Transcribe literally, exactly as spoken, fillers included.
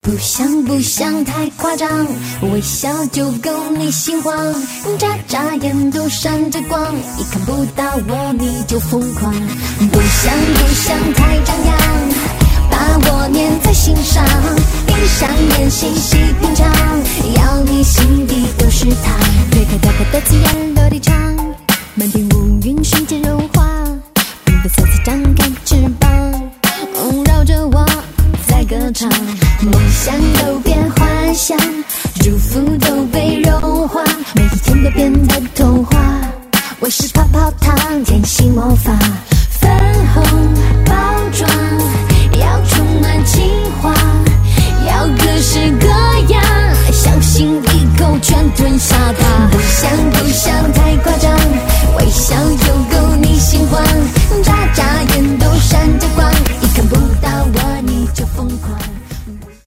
不想不想太夸张，微笑就够你心慌，眨眨眼都闪着光，一看不到我你就疯狂。不想不想太张扬，把我念在心上，闭上眼细细品尝，要你心底都是糖。推开打开的自然落地窗，满天乌云瞬间融化，缤纷色彩张开翅膀，嗯，绕着我在歌唱。梦想都变幻想，祝福都被融化，每一天都变得童话。我是泡泡糖，甜心魔法。